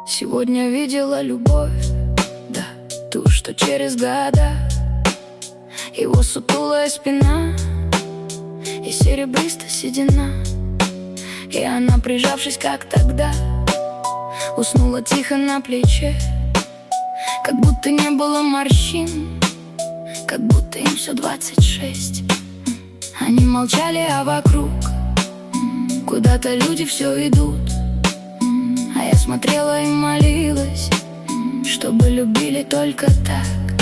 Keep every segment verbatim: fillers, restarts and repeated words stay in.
Сегодня видела любовь, да, ту, что через года. Его сутулая спина и серебристая седина, и она, прижавшись, как тогда, уснула тихо на плече. Как будто не было морщин, как будто им все двадцать шесть. Они молчали, а вокруг куда-то люди все идут. А я смотрела и молилась, чтобы любили только так.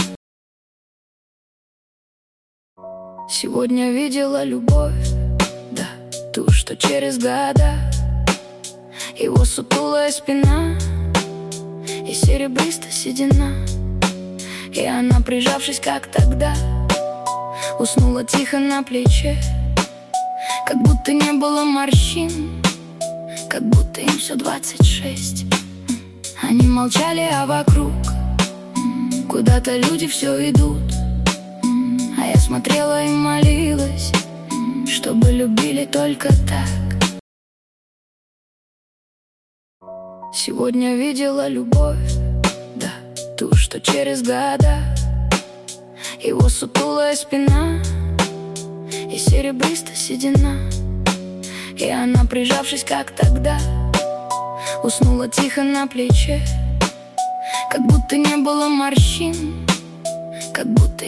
Сегодня видела любовь, да, ту, что через года. Его сутулая спина и серебристая седина, и она, прижавшись, как тогда, уснула тихо на плече. Как будто не было морщин, как будто им все двадцать шесть. Они молчали, а вокруг куда-то люди все идут. А я смотрела и молилась, чтобы любили только так. Сегодня видела любовь, да, ту, что через года. Его сутулая спина и серебристая седина, и она, прижавшись, как тогда, уснула тихо на плече. Как будто не было морщин, как будто